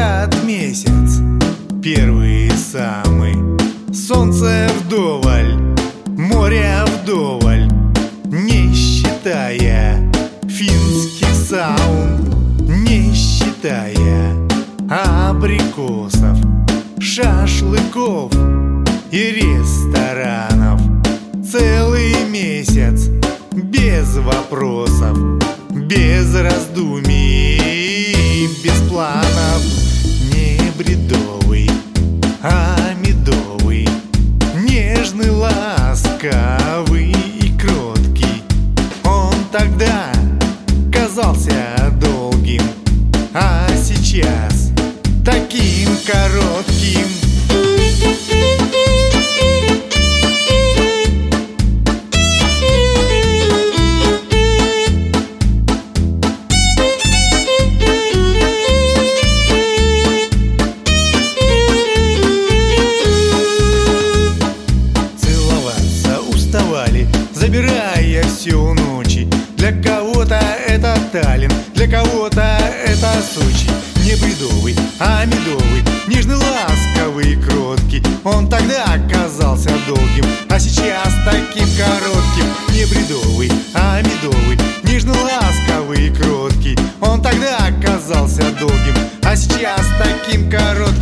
Этот месяц первый самый, солнце вдоволь, моря вдоволь, не считая финских саун, не считая абрикосов, шашлыков и ресторанов. Целый месяц без вопросов, без раздумий, без планов. Не бредовый, а медовый, нежный, ласковый и кроткий. Он тогда казался долгим, а сейчас таким коротким. Забирая всю ночи. Для кого-то это Таллин, для кого-то это Сочи. Не бредовый, а медовый, нежный, ласковый и кроткий. Он тогда оказался долгим, а сейчас таким коротким. Не бредовый, а медовый, нежный, ласковый и кроткий. Он тогда оказался долгим, а сейчас таким коротким.